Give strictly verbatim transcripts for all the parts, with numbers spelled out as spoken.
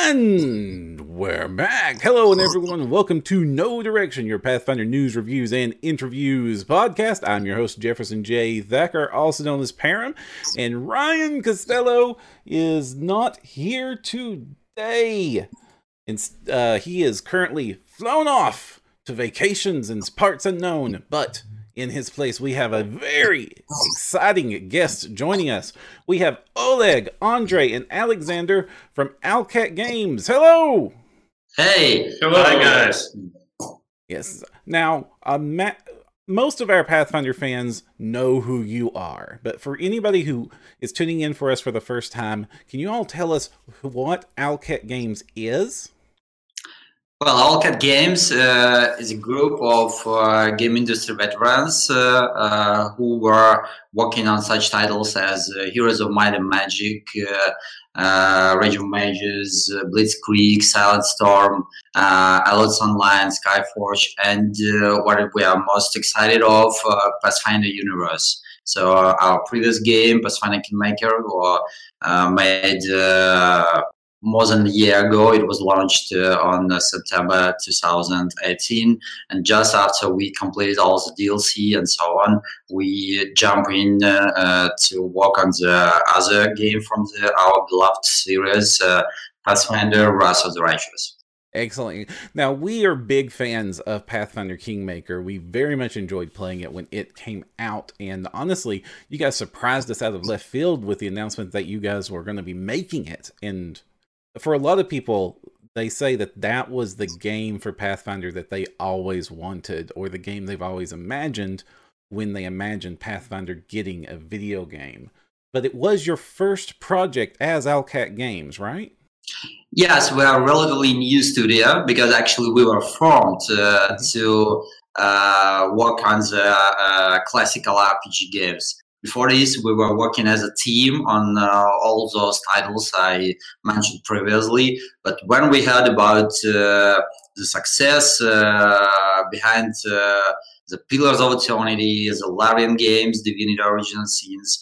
And we're back. Hello, and everyone. Welcome to No Direction, your Pathfinder news, reviews, and interviews podcast. I'm your host, Jefferson J. Thacker, also known as Param. And Ryan Costello is not here today. And, uh, he is currently flown off to vacations in parts unknown, but in his place, we have a very exciting guest joining us. We have Oleg, Andre, and Alexander from Owlcat Games. Hello! Hey! Hello, Hi, guys. Yes. Now, uh, ma- most of our Pathfinder fans know who you are, but for anybody who is tuning in for us for the first time, can you all tell us what Owlcat Games is? Well, Owlcat Games uh, is a group of uh, game industry veterans uh, uh, who were working on such titles as uh, Heroes of Might and Magic, uh, uh, Rage of Mages, uh, Blitzkrieg, Silent Storm, uh, Allots Online, Skyforge, and uh, what we are most excited of, uh, Pathfinder Universe. So uh, our previous game, Pathfinder Kingmaker, was uh, made uh, more than a year ago. It was launched uh, on uh, September two thousand eighteen, and just after we completed all the D L C and so on, we jump in uh, uh, to work on the other game from the, our beloved series, uh, Pathfinder Wrath of the Righteous. Excellent. Now, we are big fans of Pathfinder Kingmaker. We very much enjoyed playing it when it came out, and honestly, you guys surprised us out of left field with the announcement that you guys were going to be making it. And for a lot of people, they say that that was the game for Pathfinder that they always wanted, or the game they've always imagined when they imagined Pathfinder getting a video game. But it was your first project as Owlcat Games, right? Yes, we are a relatively new studio because actually we were formed uh, to uh, work on the uh, classical R P G games. Before this, we were working as a team on uh, all those titles I mentioned previously. But when we heard about uh, the success uh, behind uh, the Pillars of Eternity, the Larian games, Divinity Original Sins,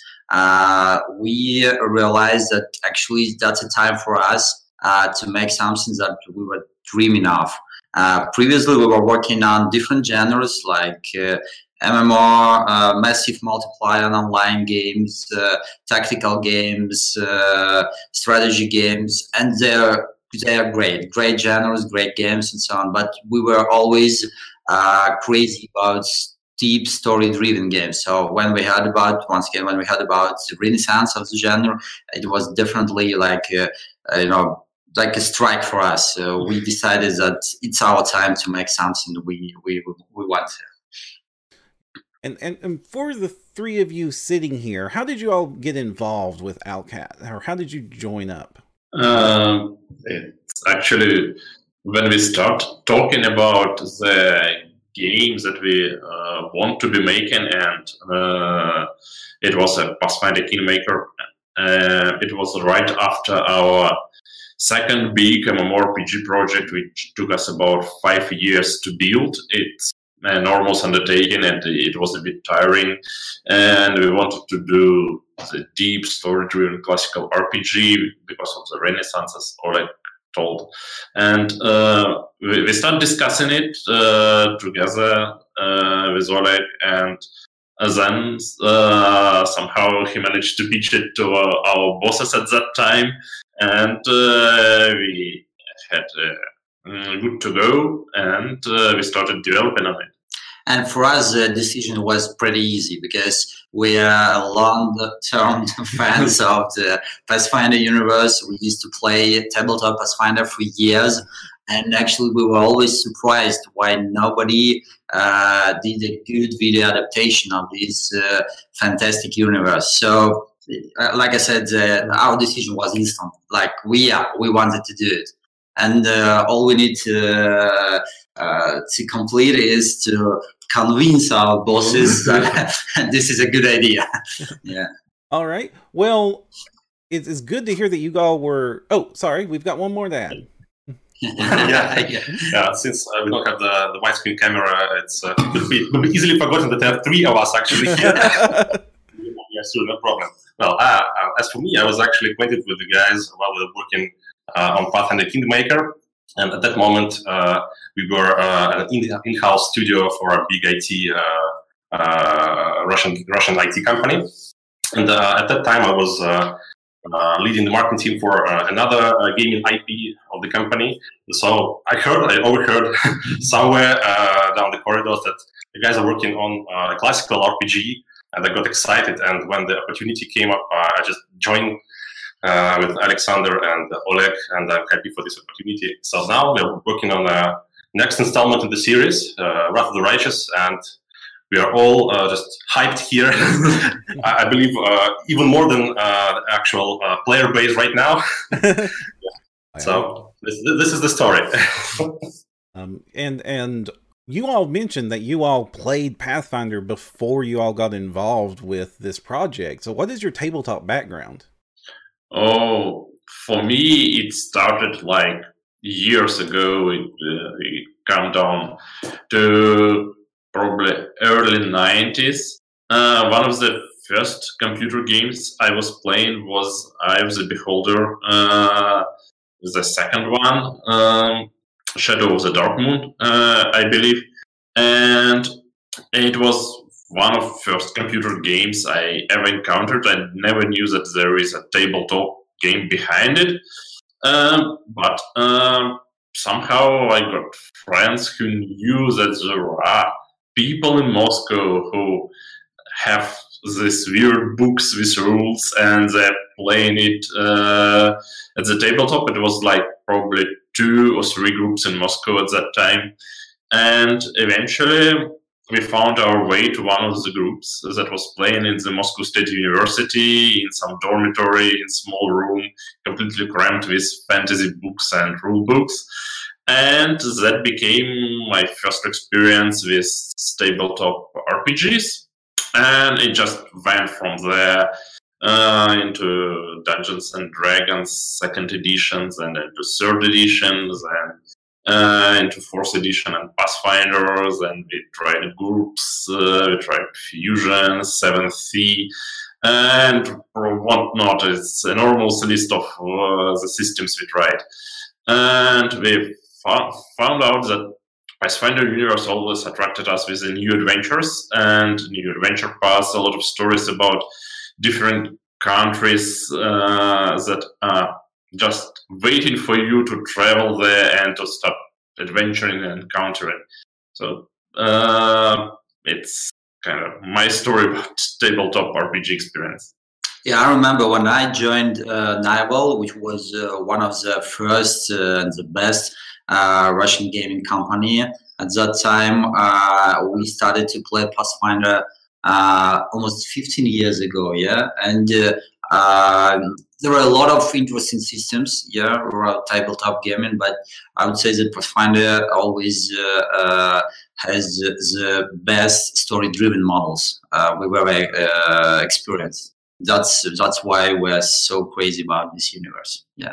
uh, we realized that actually that's a time for us uh, to make something that we were dreaming of. Uh, previously, we were working on different genres like uh, M M R, uh, massive multiplayer and online games, uh, tactical games, uh, strategy games, and they're they're great, great genres, great games, and so on. But we were always uh, crazy about deep story-driven games. So when we heard about once again, when we heard about the renaissance of the genre, it was definitely like uh, uh, you know. like a strike for us. So we decided that it's our time to make something we we we want. And, and and for the three of you sitting here, how did you all get involved with Owlcat, or how did you join up? Um, it's actually when we start talking about the games that we uh, want to be making, and uh, it was a Pathfinder Kingmaker. Uh, it was right after our second big MMORPG project, which took us about five years to build. It's an enormous undertaking, and it was a bit tiring. And we wanted to do the deep story-driven classical R P G because of the Renaissance, as Oleg told. And uh, we, we started discussing it uh, together uh, with Oleg, and then uh, somehow he managed to pitch it to uh, our bosses at that time, and uh, we had uh, good to go, and uh, we started developing on it. And for us, the decision was pretty easy because we are long-term fans of the Pathfinder universe. We used to play tabletop Pathfinder for years, and actually we were always surprised why nobody uh, did a good video adaptation of this uh, fantastic universe. So, uh, like I said, uh, our decision was instant. Like we are, we wanted to do it, and uh, all we need to uh, to complete is to convince our bosses that this is a good idea. Yeah. All right. Well, it's, it's good to hear that you all were. Oh, sorry, we've got one more to add. yeah, yeah. yeah. Since uh, we don't have the, the widescreen camera, it's uh, could be, could be easily forgotten that there are three of us actually here. Yes, sure, no problem. Well, uh, uh, as for me, I was actually acquainted with the guys while we were working uh, on Pathfinder Kingmaker. And at that moment, uh, we were uh, an in-house studio for a big I T, uh, uh, Russian Russian I T company. And uh, at that time, I was uh, uh, leading the marketing team for uh, another uh, gaming I P of the company. So I heard, I overheard somewhere uh, down the corridors that the guys are working on uh, a classical R P G, and I got excited. And when the opportunity came up, uh, I just joined Uh, with Alexander and Oleg, and I'm happy for this opportunity. So now we're working on the next installment in the series, uh, Wrath of the Righteous, and we are all uh, just hyped here. I, I believe uh, even more than uh, the actual uh, player base right now. So this, this is the story. um, and and you all mentioned that you all played Pathfinder before you all got involved with this project. So what is your tabletop background? Oh, for me, it started like years ago. It, uh, it came down to probably early nineties. Uh, one of the first computer games I was playing was Eye of the Beholder. Uh, the second one, um, Shadow of the Dark Moon, uh, I believe. And it was one of the first computer games I ever encountered. I never knew that there is a tabletop game behind it. Um, but um, somehow I got friends who knew that there are people in Moscow who have these weird books with rules, and they're playing it uh, at the tabletop. It was like probably two or three groups in Moscow at that time. And eventually we found our way to one of the groups that was playing in the Moscow State University, in some dormitory, in small room, completely crammed with fantasy books and rule books. And that became my first experience with tabletop R P Gs. And it just went from there uh, into Dungeons and Dragons second editions, and into third editions, and Uh, into fourth edition and Pathfinders, and we tried groups, uh, we tried Fusion, seventh C, and whatnot. It's an enormous list of uh, the systems we tried. And we found, found out that Pathfinder universe always attracted us with the new adventures and new adventure paths, a lot of stories about different countries uh, that are just waiting for you to travel there and to start adventuring and encountering. So uh, it's kind of my story about tabletop R P G experience. Yeah, I remember when I joined uh, Nival, which was uh, one of the first uh, and the best uh, Russian gaming company. At that time, uh, we started to play Pathfinder uh, almost fifteen years ago, yeah? And uh, uh, there are a lot of interesting systems, yeah, around tabletop gaming, but I would say that Pathfinder always uh, uh, has the best story-driven models uh, we were uh, experienced. That's that's why we're so crazy about this universe. Yeah.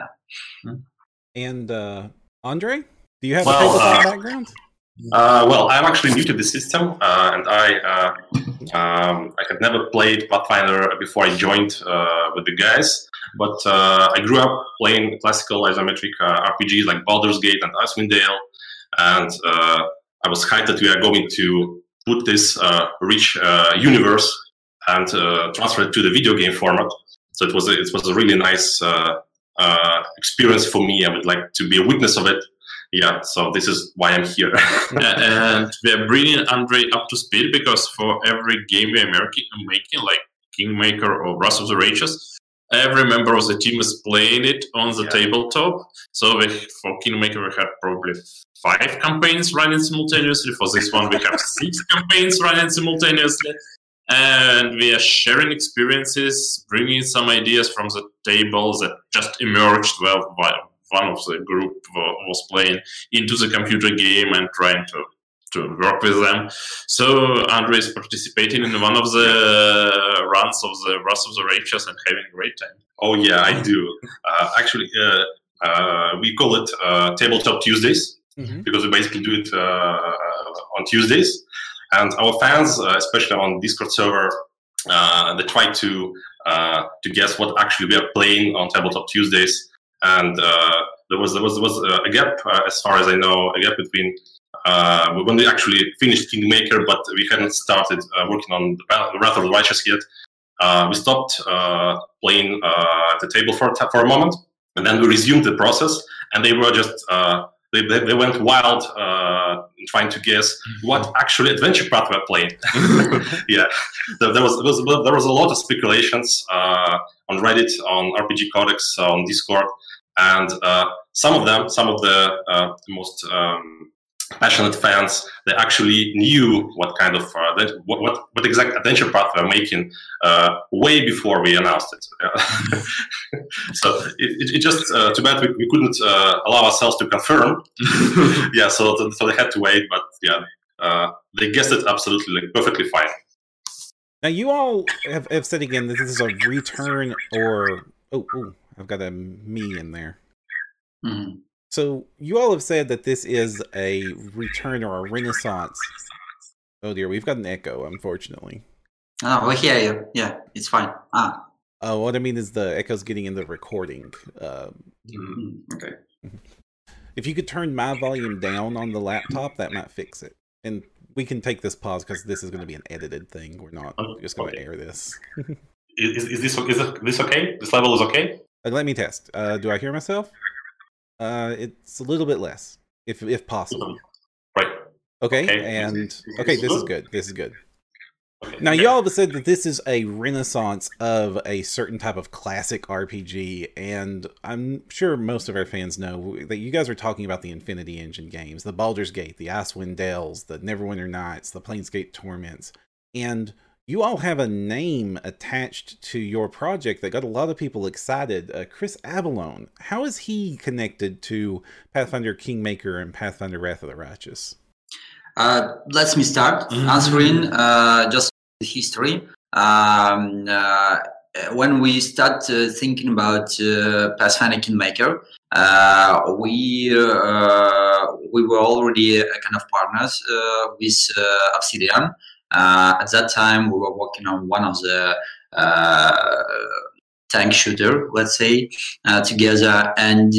And uh, Andre, do you have well, a tabletop uh, background? Uh, well, I'm actually new to the system, uh, and I uh, um, I had never played Pathfinder before I joined uh, with the guys. But uh, I grew up playing classical isometric uh, R P Gs like Baldur's Gate and Icewind Dale, and uh, I was hyped that we are going to put this uh, rich uh, universe and uh, transfer it to the video game format. So it was a, it was a really nice uh, uh, experience for me. I would like to be a witness of it. Yeah, so this is why I'm here. And we're bringing Andre up to speed, because for every game we're making, like Kingmaker or Wrath of the Righteous, every member of the team is playing it on the yeah. tabletop. So we, for Kingmaker, we have probably five campaigns running simultaneously. For this one, we have six campaigns running simultaneously. And we are sharing experiences, bringing some ideas from the table that just emerged well while one of the group was playing into the computer game and trying to, to work with them. So Andre is participating in one of the runs of the Wrath of the Righteous and having a great time. Oh yeah, I do. Uh, actually, uh, uh, we call it uh, Tabletop Tuesdays, mm-hmm. because we basically do it uh, on Tuesdays. And our fans, uh, especially on Discord server, uh, they try to uh, to guess what actually we are playing on Tabletop Tuesdays. and uh, there was there was there was a gap, uh, as far as I know, a gap between uh, when we actually finished Kingmaker, but we hadn't started uh, working on the Wrath of the Righteous yet. Uh, we stopped uh, playing uh, at the table for for a moment, and then we resumed the process, and they were just. Uh, They, they, they went wild uh, trying to guess what actually adventure path we're playing. Yeah, there, there was, there was there was a lot of speculations uh, on Reddit, on R P G Codex, on Discord, and uh, some of them, some of the uh, most um, passionate fans, they actually knew what kind of uh, that, what, what what exact adventure path we're making uh, way before we announced it. So it, it, it just uh, too bad we, we couldn't uh, allow ourselves to confirm. Yeah, so so they had to wait, but yeah, uh, they guessed it absolutely like, perfectly fine. Now you all have, have said again that this is a return or oh, oh I've got a me in there. Mm-hmm. So you all have said that this is a return or a renaissance. Oh dear, we've got an echo, unfortunately. Oh, we hear you. Yeah, it's fine. Ah. Oh, what I mean is the echo's getting in the recording. Um, Mm-hmm. Okay. If you could turn my volume down on the laptop, that might fix it. And we can take this pause because this is going to be an edited thing. We're not Oh, just going to okay. air this. Is, is this is this okay? This level is okay? Uh, let me test. Uh, do I hear myself? Uh, it's a little bit less, if if possible. Right. Okay, Okay. and Is this okay, this is good? good. This is good. Okay. Now, Okay. y'all have said that this is a renaissance of a certain type of classic R P G, and I'm sure most of our fans know that you guys are talking about the Infinity Engine games, the Baldur's Gate, the Icewind Dales, the Neverwinter Nights, the Planescape Torments, and you all have a name attached to your project that got a lot of people excited. Uh, Chris Avellone, how is he connected to Pathfinder Kingmaker and Pathfinder Wrath of the Righteous? Uh, let me start answering uh, just the history. Um, uh, when we start uh, thinking about uh, Pathfinder Kingmaker, uh, we uh, we were already uh, kind of partners uh, with uh, Obsidian. Uh, at that time, we were working on one of the uh, tank shooter, let's say, uh, together, and.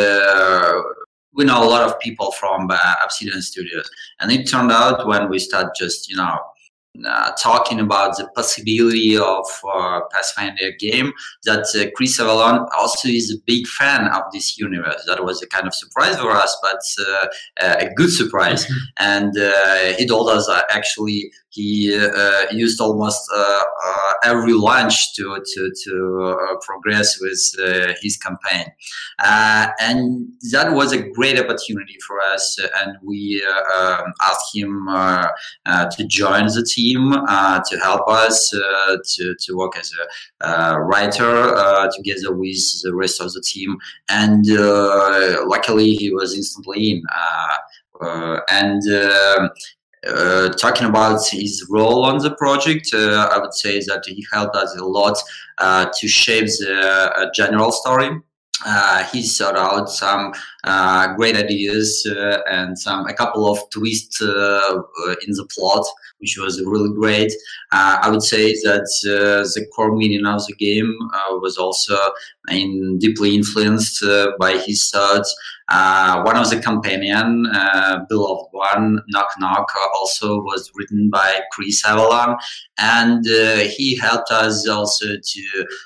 Uh, We know a lot of people from uh, Obsidian Studios, and it turned out when we start just, you know, uh, talking about the possibility of uh, Pathfinder game, that uh, Chris Avellone also is a big fan of this universe. That was a kind of surprise for us, but uh, a good surprise. And uh, he told us that actually he uh, used almost uh, uh, every lunch to to to uh, progress with uh, his campaign, uh, and that was a great opportunity for us. And we uh, um, asked him uh, uh, to join the team, uh, to help us uh, to to work as a uh, writer uh, together with the rest of the team. And uh, luckily, he was instantly in. Uh, uh, and uh, Uh, talking about his role on the project, uh, I would say that he helped us a lot uh, to shape the uh, general story. Uh, he sought out some uh, great ideas uh, and some a couple of twists uh, in the plot, which was really great. Uh, I would say that uh, the core meaning of the game uh, was also in, deeply influenced uh, by his thoughts. Uh, one of the companion, uh, Beloved One, Knock Knock, also was written by Chris Avellone, and uh, he helped us also to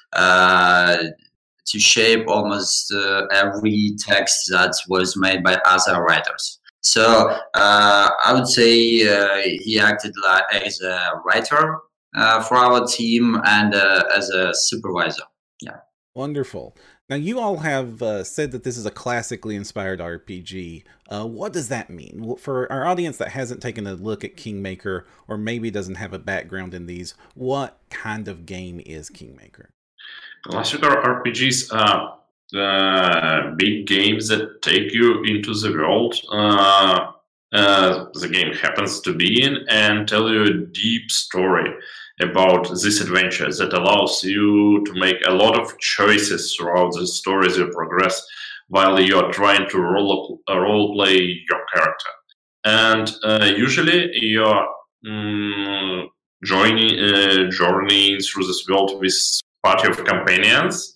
uh, to shape almost uh, every text that was made by other writers. So uh, I would say uh, he acted like as a writer uh, for our team and uh, as a supervisor. Yeah. Wonderful. Now, you all have uh, said that this is a classically inspired R P G. Uh, what does that mean? For our audience that hasn't taken a look at Kingmaker, or maybe doesn't have a background in these, what kind of game is Kingmaker? Classical R P Gs are uh, big games that take you into the world uh, uh, the game happens to be in and tell you a deep story about this adventure that allows you to make a lot of choices throughout the story as you progress while you're trying to role, uh, role play your character. And uh, usually you're mm, joining, uh, journeying through this world with party of companions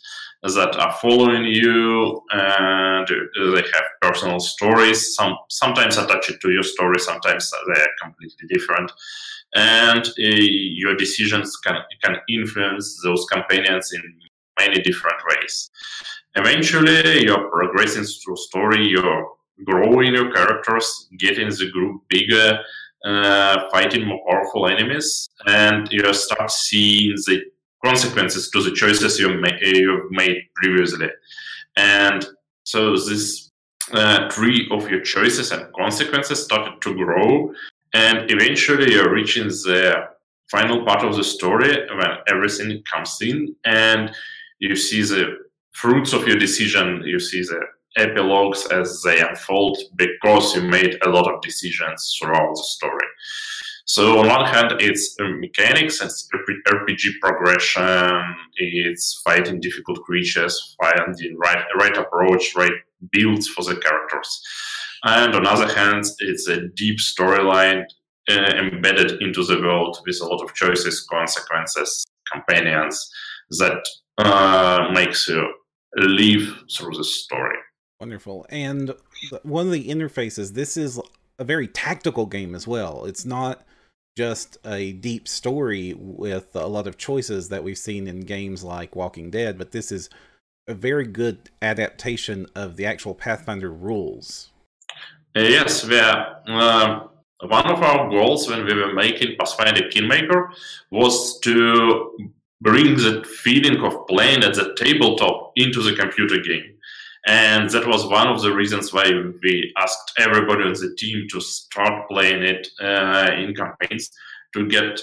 that are following you, and they have personal stories. Some sometimes attached to your story, sometimes they are completely different. And uh, your decisions can can influence those companions in many different ways. Eventually, you're progressing through story, you're growing your characters, getting the group bigger, uh, fighting more powerful enemies, and you start seeing the consequences to the choices you ma- you've made previously. And so this uh, tree of your choices and consequences started to grow, and eventually you're reaching the final part of the story when everything comes in, and you see the fruits of your decision, you see the epilogues as they unfold because you made a lot of decisions throughout the story. So on one hand, it's mechanics, it's R P G progression, it's fighting difficult creatures, finding right right approach, right builds for the characters. And on the other hand, it's a deep storyline uh, embedded into the world with a lot of choices, consequences, companions that uh, makes you live through the story. Wonderful. And one of the interfaces, this is a very tactical game as well. It's not just a deep story with a lot of choices that we've seen in games like Walking Dead, but this is a very good adaptation of the actual Pathfinder rules. Uh, yes, we are, uh, one of our goals when we were making Pathfinder Kingmaker was to bring the feeling of playing at the tabletop into the computer game. And that was one of the reasons why we asked everybody on the team to start playing it uh, in campaigns, to get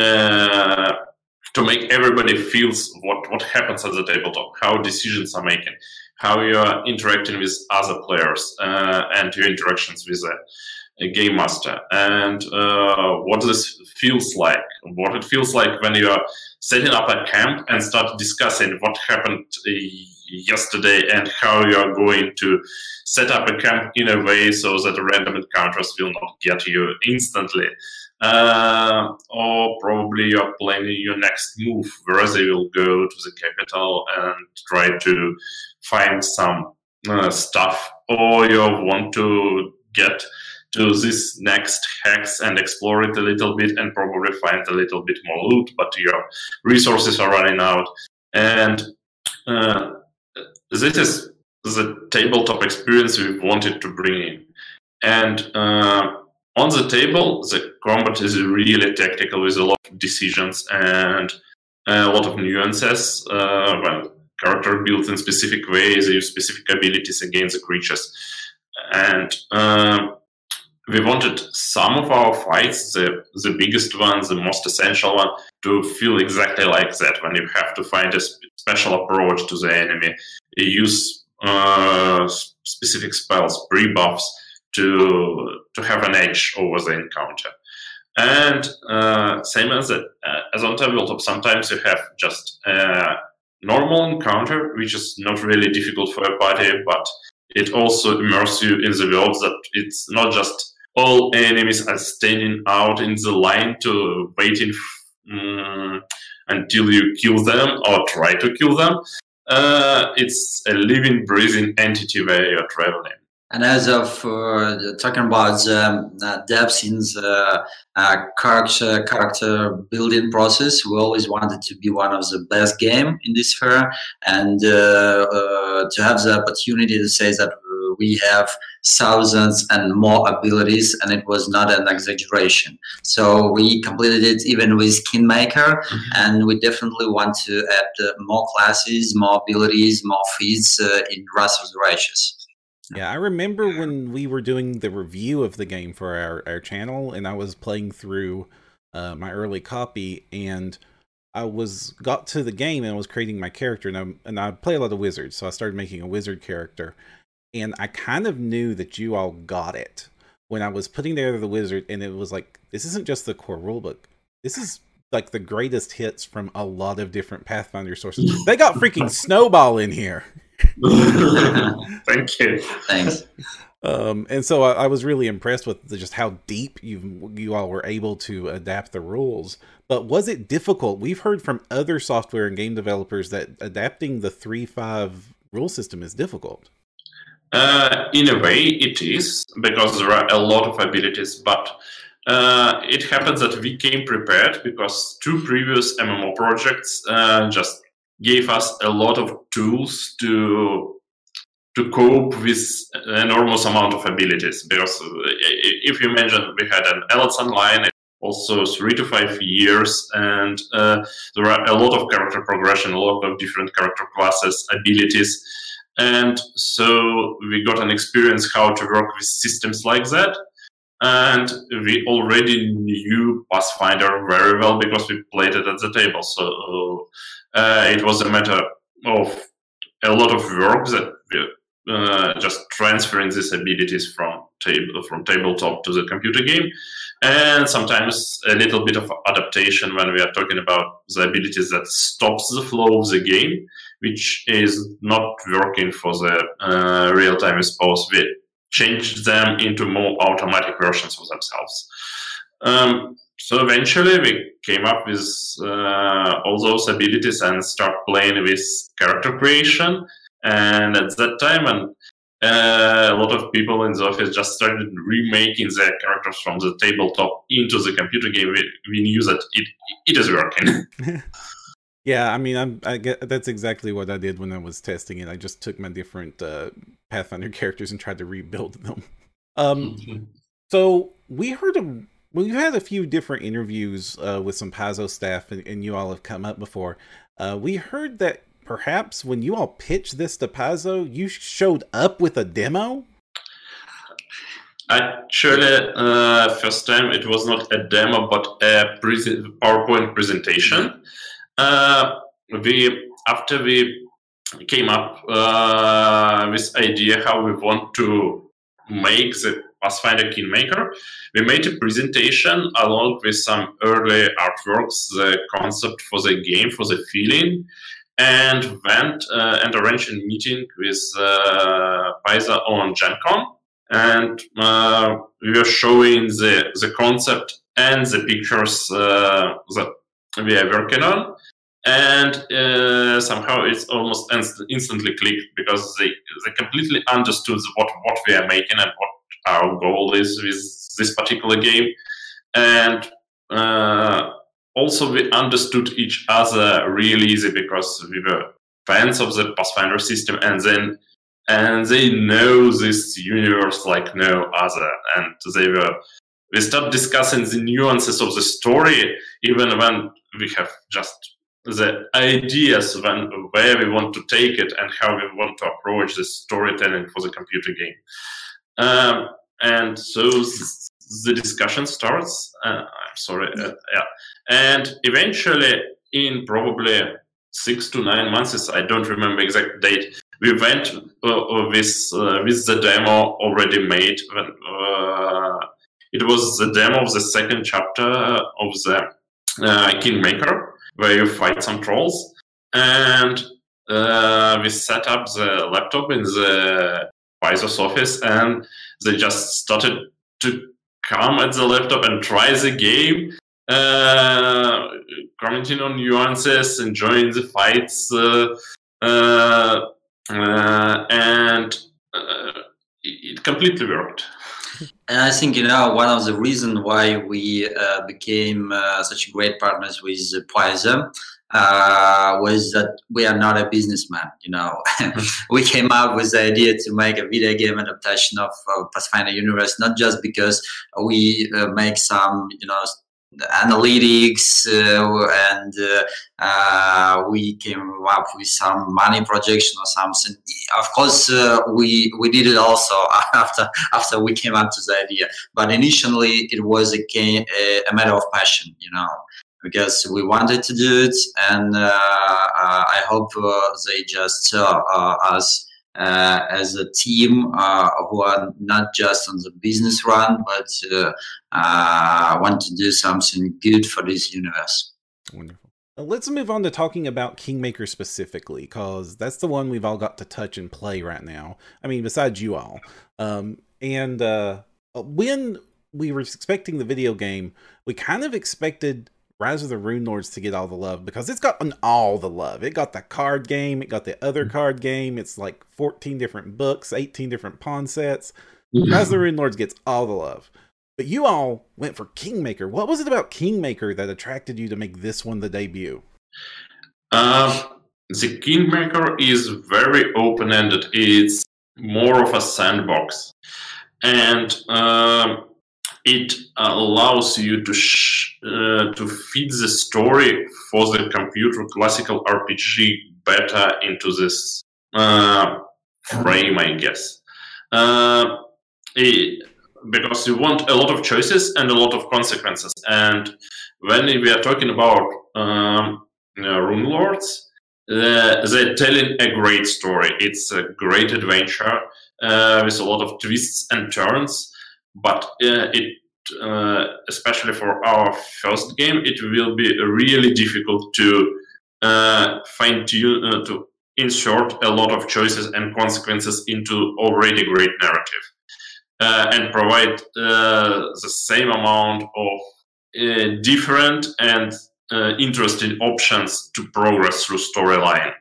uh, to make everybody feels what, what happens at the tabletop, how decisions are making, how you are interacting with other players, uh, and your interactions with a, a game master, and uh, what this feels like, what it feels like when you are setting up a camp and start discussing what happened uh, yesterday and how you are going to set up a camp in a way so that random encounters will not get you instantly. Uh, or probably you're planning your next move, where they will go to the capital and try to find some uh, stuff, or you want to get to this next hex and explore it a little bit and probably find a little bit more loot, but your resources are running out. And uh, this is the tabletop experience we wanted to bring in. And uh, on the table, the combat is really tactical with a lot of decisions and a lot of nuances. Uh, well, character built in specific ways, they use specific abilities against the creatures. And uh, we wanted some of our fights, the, the biggest one, the most essential one, to feel exactly like that, when you have to find a sp- special approach to the enemy, you use uh, specific spells, pre-buffs, to to have an edge over the encounter. And uh, same as it, uh, as on tabletop, sometimes you have just a normal encounter, which is not really difficult for a party, but it also immerses you in the world, that it's not just all enemies are standing out in the line to waiting um, until you kill them or try to kill them. Uh, it's a living, breathing entity where you're traveling. And as of uh, talking about um, uh, depth in the uh, character, character building process, we always wanted to be one of the best game in this sphere, and uh, uh, to have the opportunity to say that we have thousands and more abilities, and it was not an exaggeration. So we completed it even with Kingmaker, mm-hmm. and we definitely want to add uh, more classes, more abilities, more feats uh, in Wrath of the Righteous. Yeah, I remember when we were doing the review of the game for our, our channel, and I was playing through uh, my early copy, and I was got to the game and I was creating my character, and I, and I play a lot of wizards, so I started making a wizard character. And I kind of knew that you all got it when I was putting together the wizard, and it was like, this isn't just the core rulebook. This is like the greatest hits from a lot of different Pathfinder sources. They got freaking Snowball in here. Thank you. Thanks. Um, and so I, I was really impressed with the, just how deep you you all were able to adapt the rules. But was it difficult? We've heard from other software and game developers that adapting the three five rule system is difficult. Uh, in a way, it is, because there are a lot of abilities, but uh, it happens that we came prepared because two previous M M O projects uh, just gave us a lot of tools to to cope with an enormous amount of abilities. Because if you imagine, we had an Elite Online, also three to five years, and uh, there are a lot of character progression, a lot of different character classes, abilities, and so we got an experience how to work with systems like that. And we already knew Pathfinder very well because we played it at the table. So uh, it was a matter of a lot of work that we uh, just transferring these abilities from table from tabletop to the computer game, and sometimes a little bit of adaptation when we are talking about the abilities that stops the flow of the game, which is not working for the uh, real-time response. We change them into more automatic versions of themselves. Um, so eventually we came up with uh, all those abilities and start playing with character creation. And at that time, and uh, a lot of people in the office just started remaking their characters from the tabletop into the computer game. We, we knew that it it is working. Yeah, I mean, I'm, I get that's exactly what I did when I was testing it. I just took my different uh, Pathfinder characters and tried to rebuild them. Um, mm-hmm. So we heard a, well, you had a few different interviews uh, with some Paizo staff, and, and you all have come up before. Uh, we heard that perhaps when you all pitched this to Paizo, you showed up with a demo. Actually, uh, first time it was not a demo, but a pre- PowerPoint presentation. Uh, we after we came up uh, with idea how we want to make the Pathfinder Kingmaker, we made a presentation along with some early artworks, the concept for the game, for the feeling, and went uh, and arranged a meeting with uh, Paizo on Gen Con, and uh, we were showing the the concept and the pictures uh, that we are working on, and uh, somehow it's almost inst- instantly clicked because they, they completely understood what, what we are making and what our goal is with this particular game. And uh, also we understood each other really easy because we were fans of the Pathfinder system, and then and they know this universe like no other, and they were we started discussing the nuances of the story even when we have just the ideas when where we want to take it and how we want to approach the storytelling for the computer game. Um, and so the discussion starts. Uh, I'm sorry, uh, yeah. And eventually, in probably six to nine months, I don't remember exact date, we went uh, with uh, with the demo already made. When, uh, it was the demo of the second chapter of the uh, Kingmaker, where you fight some trolls, and uh, we set up the laptop in the Paizo's office, and they just started to come at the laptop and try the game, uh, commenting on nuances, enjoying the fights, uh, uh, uh, and uh, it completely worked. And I think, you know, one of the reasons why we uh, became uh, such great partners with Paizo uh, was that we are not a businessman, you know. We came up with the idea to make a video game adaptation of uh, Pathfinder universe, not just because we uh, make some, you know, analytics uh, and uh, uh, we came up with some money projection or something. Of course, uh, we we did it also after after we came up to the idea. But initially, it was a, game, a, a matter of passion, you know, because we wanted to do it, and uh, uh, I hope uh, they just saw uh, us Uh, as a team uh, who are not just on the business run, but uh, uh, want to do something good for this universe. Wonderful. Let's move on to talking about Kingmaker specifically, because that's the one we've all got to touch and play right now. I mean, besides you all. Um, and uh, when we were expecting the video game, we kind of expected Rise of the Runelords to get all the love, because it's gotten all the love. It got the card game, it got the other card game. It's like fourteen different books, eighteen different pawn sets. Rise of the Runelords gets all the love. But you all went for Kingmaker. What was it about Kingmaker that attracted you to make this one the debut? Um, the Kingmaker is very open-ended. It's more of a sandbox. And um, it allows you to sh uh, to feed the story for the computer classical R P G better into this uh, frame, I guess. Uh, it, because you want a lot of choices and a lot of consequences. And when we are talking about um, you know, Runelords, uh, they're telling a great story. It's a great adventure uh, with a lot of twists and turns. But uh, it, uh, especially for our first game, it will be really difficult to uh, fine tune, uh, to insert a lot of choices and consequences into already great narrative. Uh, and provide uh, the same amount of uh, different and uh, interesting options to progress through storyline.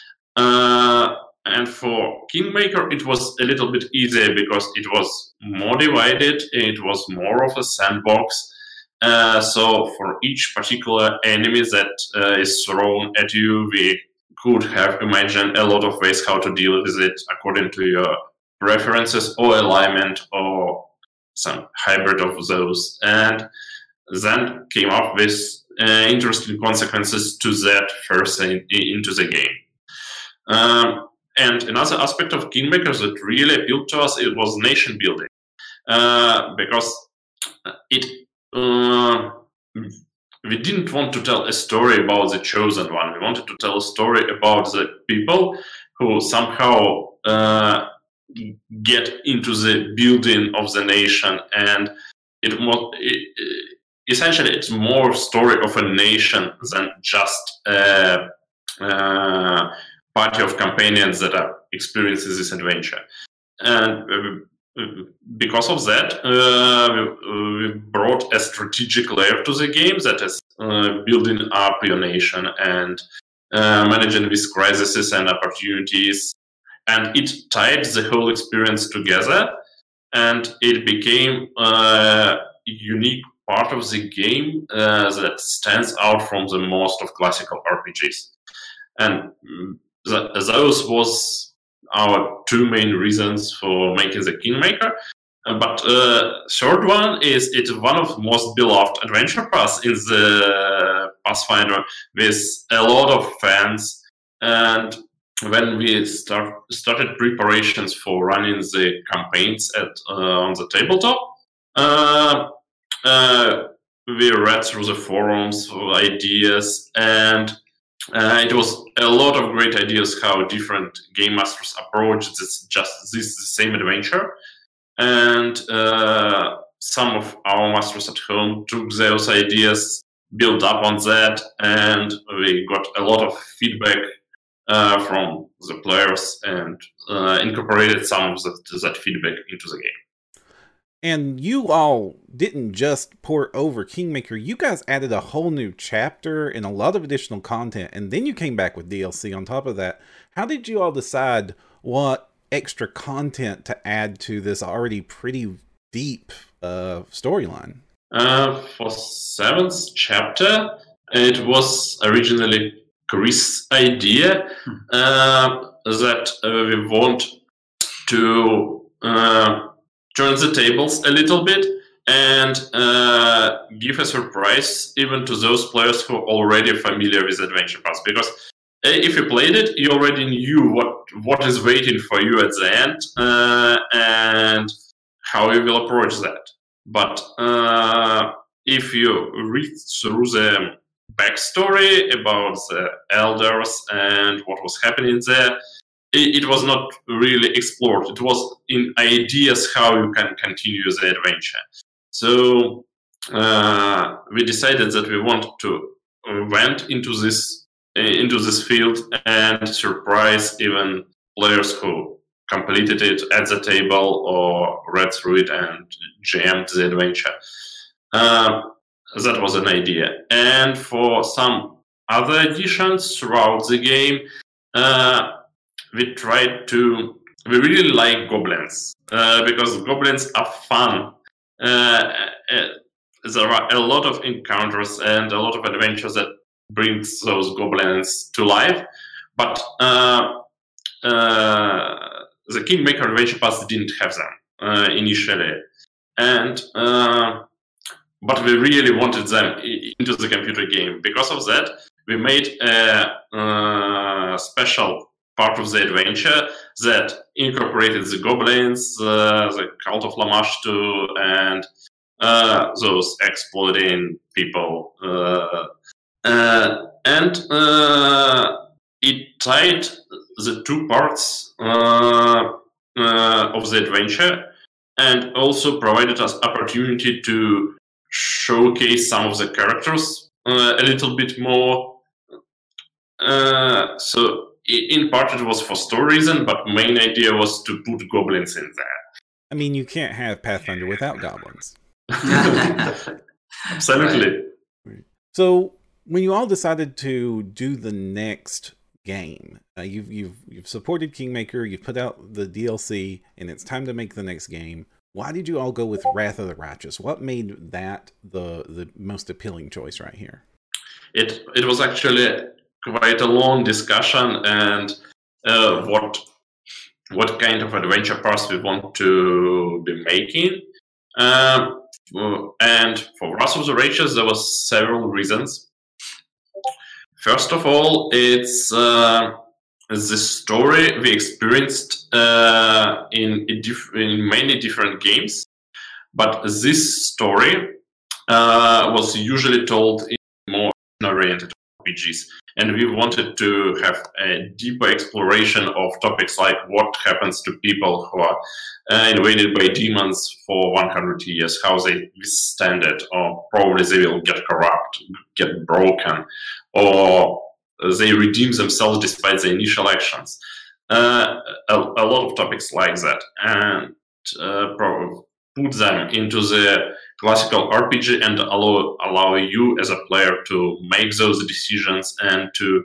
Uh, and for Kingmaker, it was a little bit easier because it was more divided, it was more of a sandbox. Uh, so for each particular enemy that uh, is thrown at you, we could have imagined a lot of ways how to deal with it according to your preferences or alignment or some hybrid of those, and then came up with uh, interesting consequences to that first in, into the game. Um, and another aspect of Kingmaker that really appealed to us, it was nation building, uh, because it uh, we didn't want to tell a story about the chosen one. We wanted to tell a story about the people who somehow uh, get into the building of the nation, and it, it, it essentially it's more story of a nation than just a, a party of companions that are experiencing this adventure. And uh, because of that, uh, we, we brought a strategic layer to the game that is uh, building up your nation and uh, managing these crises and opportunities. And it tied the whole experience together, and it became a unique part of the game uh, that stands out from the most of classical R P Gs. And th those was our two main reasons for making the Kingmaker. Uh, but uh, third one is it's one of the most beloved adventure paths in the Pathfinder, with a lot of fans. And when we start, started preparations for running the campaigns at uh, on the tabletop, uh, uh, we read through the forums for ideas, and uh, it was a lot of great ideas how different game masters approach this just this same adventure. And uh, some of our masters at home took those ideas, built up on that, and we got a lot of feedback Uh, from the players, and uh, incorporated some of the, that feedback into the game. And you all didn't just port over Kingmaker, you guys added a whole new chapter and a lot of additional content, and then you came back with D L C on top of that. How did you all decide what extra content to add to this already pretty deep uh, storyline? Uh, for seventh chapter, it was originally Chris' idea uh, that uh, we want to uh, turn the tables a little bit and uh, give a surprise even to those players who are already familiar with Adventure Path. Because if you played it, you already knew what, what is waiting for you at the end uh, and how you will approach that. But uh, if you read through the backstory about the elders and what was happening there, it, it was not really explored. It was in ideas how you can continue the adventure. So uh, we decided that we want to went into this into this field and surprised even players who completed it at the table or read through it and jammed the adventure. Uh, that was an idea. And for some other additions throughout the game, uh, we tried to. We really like goblins uh, because goblins are fun. Uh, uh, there are a lot of encounters and a lot of adventures that brings those goblins to life. But uh, uh, the Kingmaker Adventure Pass didn't have them uh, initially, and uh, but we really wanted them into the computer game. Because of that, we made a uh, special part of the adventure that incorporated the goblins, uh, the Cult of Lamashtu, and uh, those exploding people. Uh, uh, and uh, it tied the two parts uh, uh, of the adventure and also provided us opportunity to showcase some of the characters uh, a little bit more. Uh, so in part it was for story reason, but main idea was to put goblins in there. I mean, you can't have Pathfinder without goblins. Absolutely. Right. So when you all decided to do the next game, uh, you've you've you've supported Kingmaker, you've put out the D L C, and it's time to make the next game. Why did you all go with Wrath of the Righteous? What made that the the most appealing choice right here? It it was actually quite a long discussion, and uh, what what kind of adventure pass we want to be making. Um, and for Wrath of the Righteous, there was several reasons. First of all, it's uh, the story we experienced uh, in, in many different games, but this story uh, was usually told in more oriented R P Gs, and we wanted to have a deeper exploration of topics like what happens to people who are uh, invaded by demons for one hundred years, how they withstand it, or probably they will get corrupt, get broken, or they redeem themselves despite the initial actions. Uh, a, a lot of topics like that, and uh, put them into the classical R P G and allow allow you as a player to make those decisions and to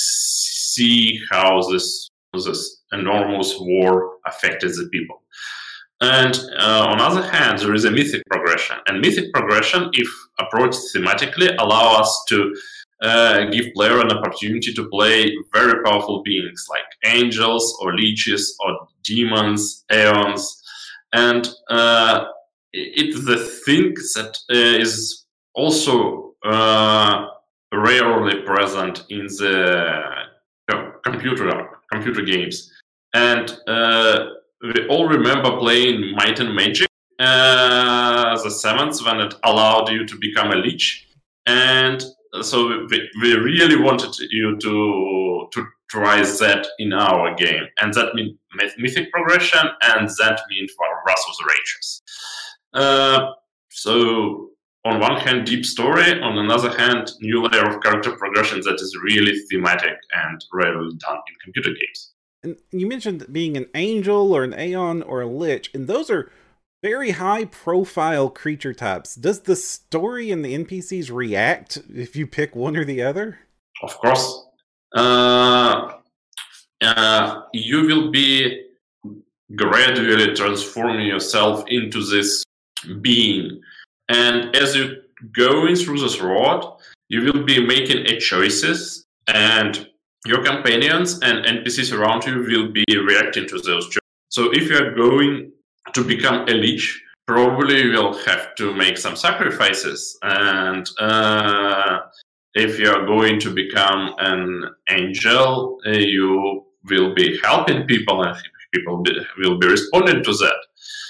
see how this this enormous war affected the people. And uh, on the other hand, there is a mythic progression, and mythic progression, if approached thematically, allow us to uh, give player an opportunity to play very powerful beings like angels or leeches or demons, aeons, and uh, it's the thing that uh, is also uh, rarely present in the computer computer games. And uh, we all remember playing Might and Magic, uh, the seventh, when it allowed you to become a lich. And so we, we really wanted you to to try that in our game. And that means mythic progression, and that means for Wrath of the Righteous. Uh, so on one hand, deep story, on another hand, new layer of character progression that is really thematic and rarely done in computer games. And you mentioned being an angel or an aeon or a lich, and those are very high profile creature types. Does the story and the N P Cs react if you pick one or the other? Of course. Uh, uh, you will be gradually transforming yourself into this being, and as you going through this road, you will be making a choices, and your companions and N P Cs around you will be reacting to those choices. So if you are going to become a lich, probably you will have to make some sacrifices, and uh, if you are going to become an angel, uh, you will be helping people, and people be, will be responding to that.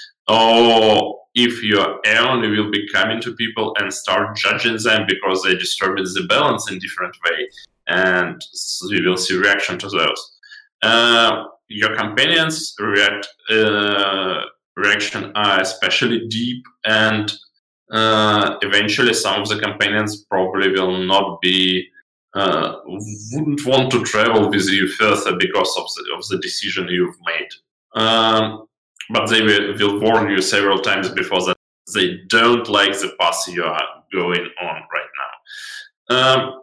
Or if you're Aeon, you will be coming to people and start judging them because they disturbed the balance in different way, and so you will see reaction to those. Uh, your companions react uh, reaction are especially deep and uh, eventually some of the companions probably will not be uh, wouldn't want to travel with you further because of the, of the decision you've made. Um, but they will, will warn you several times before that they don't like the path you are going on right now. Um,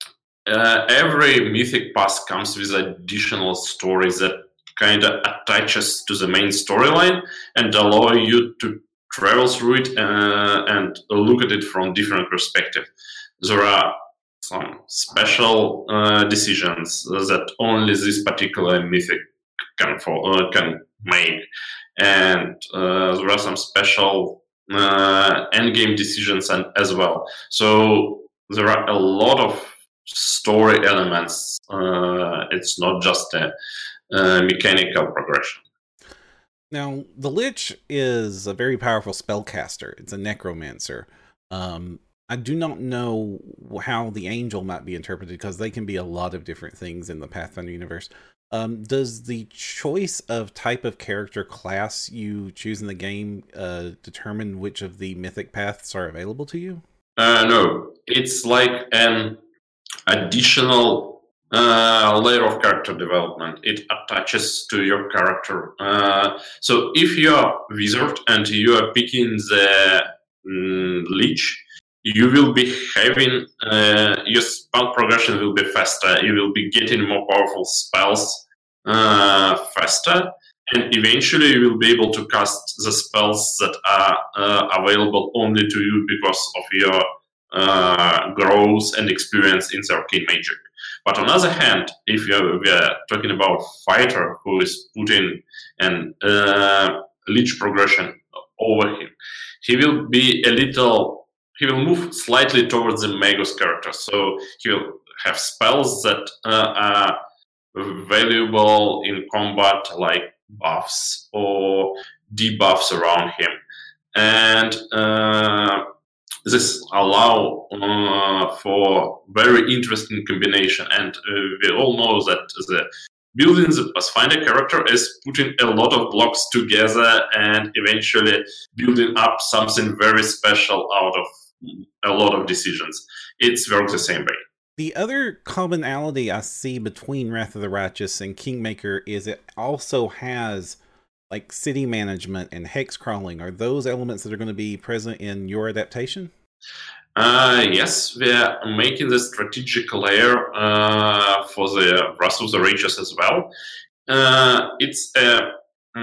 uh, every mythic path comes with additional stories that kind of attaches to the main storyline and allow you to travel through it uh, and look at it from different perspectives. There are some special uh, decisions that only this particular mythic can, for, uh, can make, and uh, there are some special uh, endgame decisions and, as well. So there are a lot of story elements. Uh, it's not just a, a mechanical progression. Now, the Lich is a very powerful spellcaster. It's a necromancer. Um, I do not know how the Angel might be interpreted because they can be a lot of different things in the Pathfinder universe. Um, does the choice of type of character class you choose in the game uh, determine which of the mythic paths are available to you? Uh, no, it's like an additional uh, layer of character development. It attaches to your character. Uh, so if you are wizard and you are picking the mm, Lich, you will be having uh, your spell progression will be faster. You will be getting more powerful spells uh, faster, and eventually you will be able to cast the spells that are uh, available only to you because of your uh, growth and experience in the arcane magic. But on the other hand, if you're, we are talking about fighter who is putting an uh, Lich progression over him, he will be a little. He will move slightly towards the Magus character, so he will have spells that uh, are valuable in combat, like buffs or debuffs around him, and uh, this allow uh, for very interesting combination. And uh, we all know that the building the Pathfinder character is putting a lot of blocks together and eventually building up something very special out of a lot of decisions. It's works the same way. The other commonality I see between Wrath of the Righteous and Kingmaker is it also has like city management and hex crawling. Are those elements that are going to be present in your adaptation? Uh, yes, we are making the strategic layer uh, for the Wrath of the Righteous as well. Uh, it's a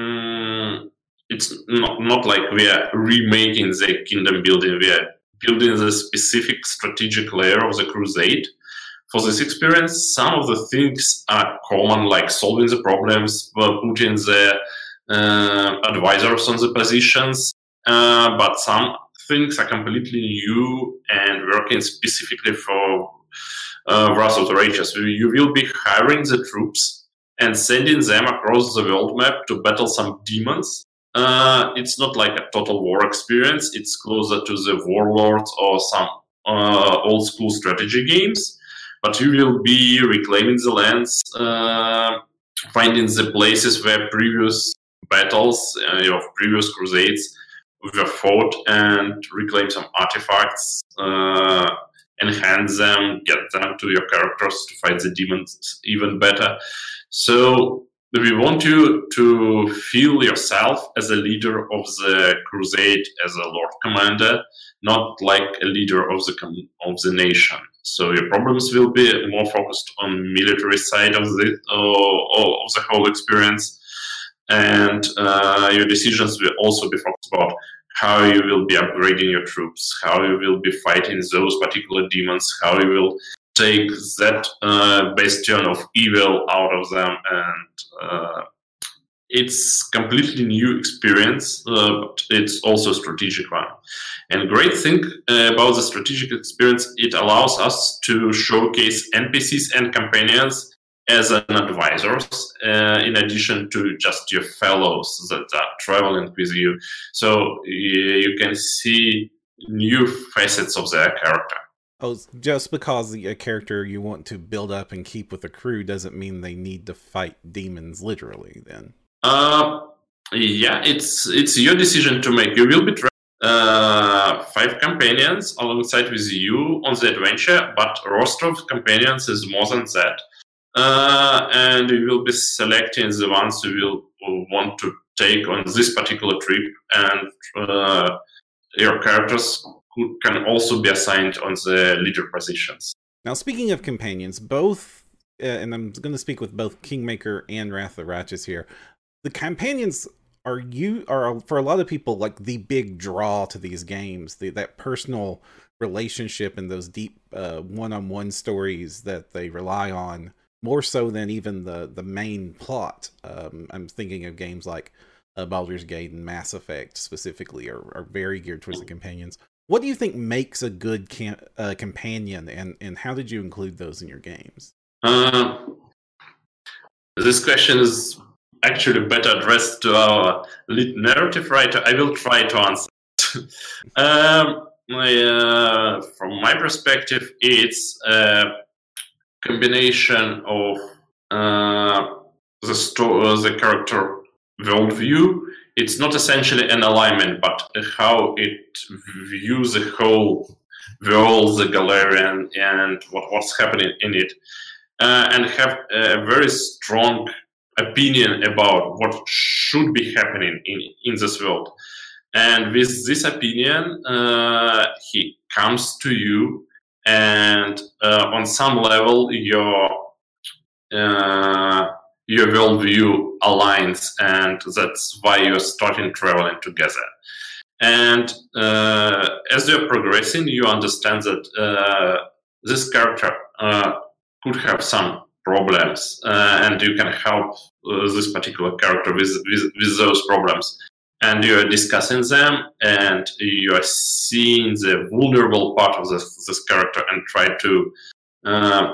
um, it's not, not like we are remaking the kingdom building. We are building the specific strategic layer of the Crusade. For this experience, some of the things are common, like solving the problems, putting the uh, advisors on the positions, uh, but some things are completely new and working specifically for uh, Wrath of the Righteous. You will be hiring the troops and sending them across the world map to battle some demons. Uh, it's not like a total war experience. It's closer to the Warlords or some uh, old school strategy games. But you will be reclaiming the lands, uh, finding the places where previous battles uh, of previous crusades were fought, and reclaim some artifacts, uh, enhance them, get them to your characters to fight the demons even better. So we want you to feel yourself as a leader of the crusade, as a Lord Commander, not like a leader of the of the nation. So your problems will be more focused on military side of the uh, of the whole experience, and uh, your decisions will also be focused about how you will be upgrading your troops, how you will be fighting those particular demons, how you will take that uh, bastion of evil out of them, and uh, it's completely new experience, uh, but it's also a strategic one. And great thing uh, about the strategic experience, it allows us to showcase N P Cs and companions as an advisors, uh, in addition to just your fellows that are traveling with you. So you can see new facets of their character. Oh, just because a character you want to build up and keep with the crew doesn't mean they need to fight demons literally, then? Uh, yeah, it's it's your decision to make. You will be tra- uh, uh, five companions alongside with you on the adventure, but roster of companions is more than that. Uh, and you will be selecting the ones you will want to take on this particular trip, and uh, your characters could, can also be assigned on the leader positions. Now, speaking of companions, both, uh, and I'm going to speak with both Kingmaker and Wrath of the Righteous here, the companions are you are for a lot of people like the big draw to these games, the, that personal relationship and those deep uh, one-on-one stories that they rely on, more so than even the the main plot. Um, I'm thinking of games like uh, Baldur's Gate and Mass Effect specifically are, are very geared towards the companions. What do you think makes a good cam uh, companion, and, and how did you include those in your games? Uh, this question is actually better addressed to our lead narrative writer. I will try to answer. um, my, uh, from my perspective, it's a combination of uh, the story, the character worldview. It's not essentially an alignment, but how it views the whole world, the Galarian, and what, what's happening in it, uh, and have a very strong opinion about what should be happening in, in this world. And with this opinion, uh, he comes to you, and uh, on some level, your uh, your worldview aligns, and that's why you're starting traveling together. And uh, as you're progressing, you understand that uh, this character uh, could have some problems, uh, and you can help uh, this particular character with, with, with those problems. And you're discussing them, and you are seeing the vulnerable part of this, this character and try to uh,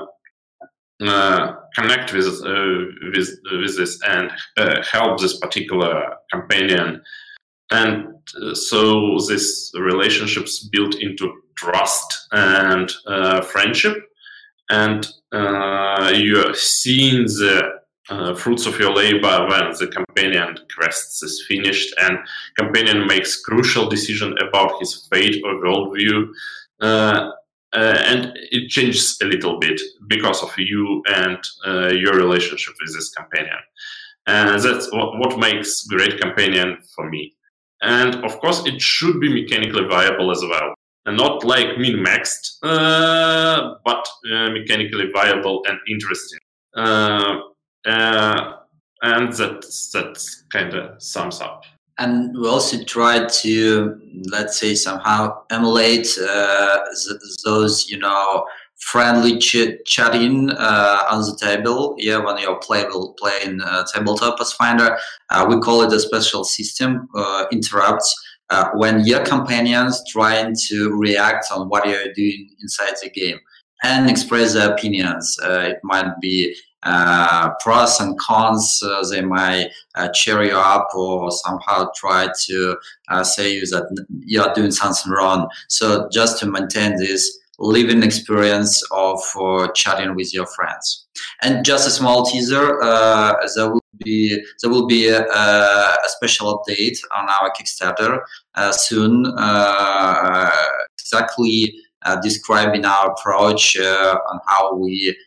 uh, connect with, uh, with, with this and uh, help this particular companion. And uh, so this relationship's built into trust and uh, friendship, and uh, you are seeing the uh, fruits of your labor when the companion quest is finished, and companion makes crucial decision about his fate or worldview, uh, uh, and it changes a little bit because of you and uh, your relationship with this companion. And that's what, what makes great companion for me. And of course, it should be mechanically viable as well. And not like min-maxed, uh, but uh, mechanically viable and interesting. Uh, uh, and that, that kind of sums up. And we also tried to, let's say, somehow emulate uh, th those, you know, friendly ch chatting uh, on the table. Yeah, when you're playable, playing uh, tabletop Pathfinder, uh, we call it a special system, uh, interrupts. Uh, when your companions trying to react on what you're doing inside the game and express their opinions. Uh, it might be uh, pros and cons. Uh, they might uh, cheer you up or somehow try to uh, say you that you're doing something wrong. So just to maintain this living experience of uh, chatting with your friends. And just a small teaser, uh, there will be there will be a, a special update on our Kickstarter uh, soon, uh, exactly uh, describing our approach uh, on how we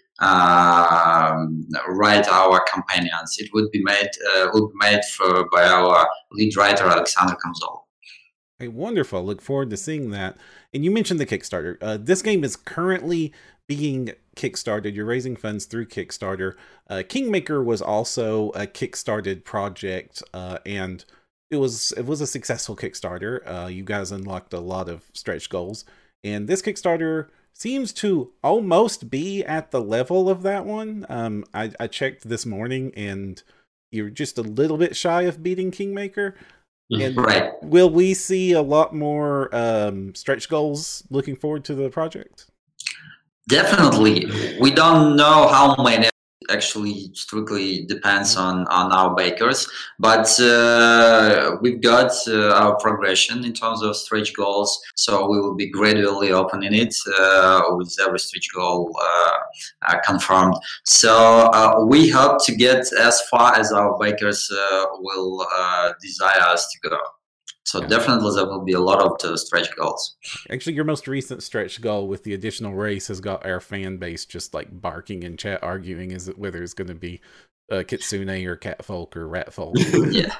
uh, write our companions. It would be made uh, will be made for by our lead writer Alexander Kamzol. Hey, wonderful! Look forward to seeing that. And you mentioned the Kickstarter. Uh, this game is currently being kickstarted. You're raising funds through Kickstarter. Uh, Kingmaker was also a kickstarted project, uh, and it was it was a successful Kickstarter. Uh, you guys unlocked a lot of stretch goals, and this Kickstarter seems to almost be at the level of that one. Um, I, I checked this morning, and you're just a little bit shy of beating Kingmaker. And right. Will we see a lot more um, stretch goals looking forward to the project? Definitely. We don't know how many. Actually, strictly depends on, on our bakers. But uh, we've got uh, our progression in terms of stretch goals. So we will be gradually opening it uh, with every stretch goal uh, uh, confirmed. So uh, we hope to get as far as our bakers uh, will uh, desire us to go. So Yeah. definitely there will be a lot of the stretch goals. Actually, your most recent stretch goal with the additional race has got our fan base just like barking in chat, arguing is it whether it's going to be uh, Kitsune or Catfolk or Ratfolk. Yeah.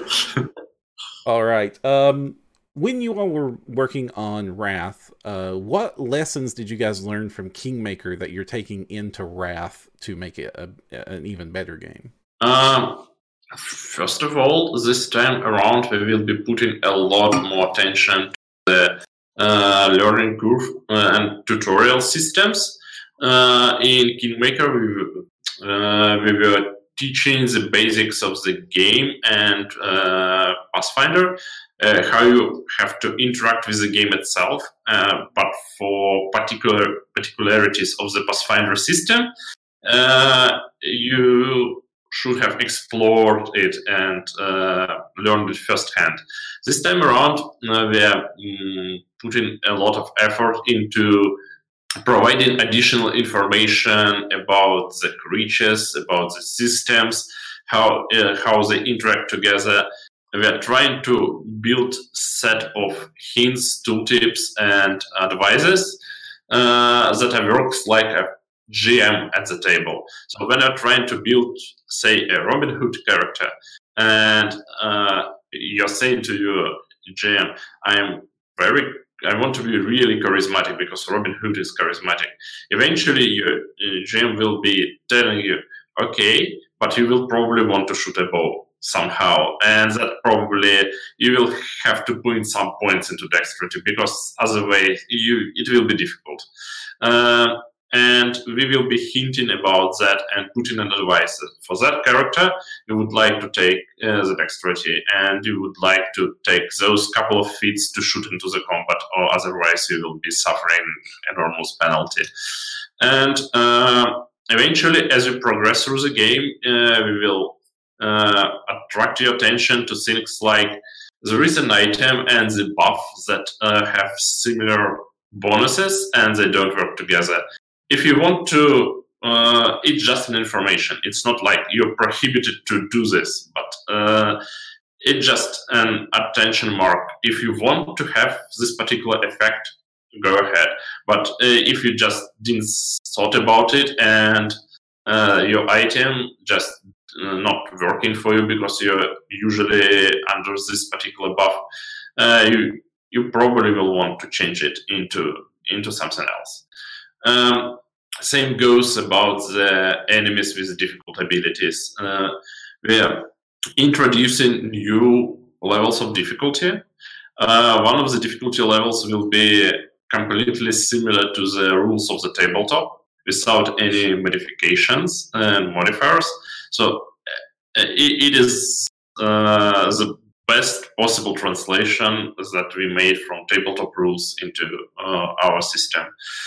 All right. Um, when you all were working on Wrath, uh, what lessons did you guys learn from Kingmaker that you're taking into Wrath to make it a, an even better game? Um, first of all, this time around, we will be putting a lot more attention to the uh, learning curve uh, and tutorial systems. Uh, in Kingmaker, we, uh, we were teaching the basics of the game and uh, Pathfinder, uh, how you have to interact with the game itself, uh, but for particular particularities of the Pathfinder system, uh, you should have explored it and uh, learned it firsthand. This time around, uh, we are um, putting a lot of effort into providing additional information about the creatures, about the systems, how uh, how they interact together. We are trying to build a set of hints, tooltips, and advices uh, that works like a G M at the table. So when you're trying to build, say, a Robin Hood character, and uh, you're saying to your G M, I'm very I want to be really charismatic because Robin Hood is charismatic. Eventually, your uh, G M will be telling you, okay, but you will probably want to shoot a bow somehow, and that probably you will have to put in some points into dexterity because otherwise you it will be difficult. Uh, and we will be hinting about that and putting an advice. For that character, you would like to take uh, the dexterity, and you would like to take those couple of feet to shoot into the combat, or otherwise you will be suffering enormous penalty. And uh, eventually, as you progress through the game, uh, we will uh, attract your attention to things like there is an item and the buff that uh, have similar bonuses, and they don't work together. If you want to, uh, it's just an information. It's not like you're prohibited to do this, but uh, it's just an attention mark. If you want to have this particular effect, go ahead. But uh, if you just didn't thought about it and uh, your item just uh, not working for you because you're usually under this particular buff, uh, you you probably will want to change it into into something else. Um, same goes about the enemies with difficult abilities. Uh, we are introducing new levels of difficulty. Uh, one of the difficulty levels will be completely similar to the rules of the tabletop without any modifications and modifiers. So uh, it, it is uh, the best possible translation that we made from tabletop rules into uh, our system.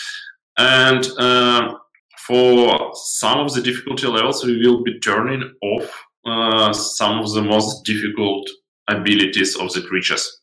And uh, for some of the difficulty levels, we will be turning off uh, some of the most difficult abilities of the creatures.